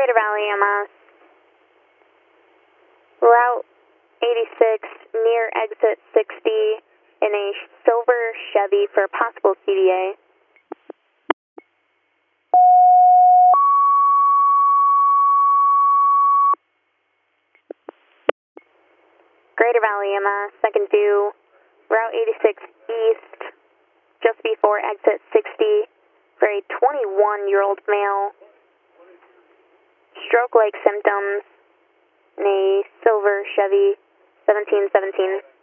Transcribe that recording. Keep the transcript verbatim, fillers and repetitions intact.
Greater Valley M S. Route eighty-six near exit sixty in a silver Chevy for possible C D A. Greater Valley M S, second due, Route eighty-six East, just before exit sixty, for a twenty-one-year-old male. Stroke-like symptoms in a silver Chevy seventeen seventeen.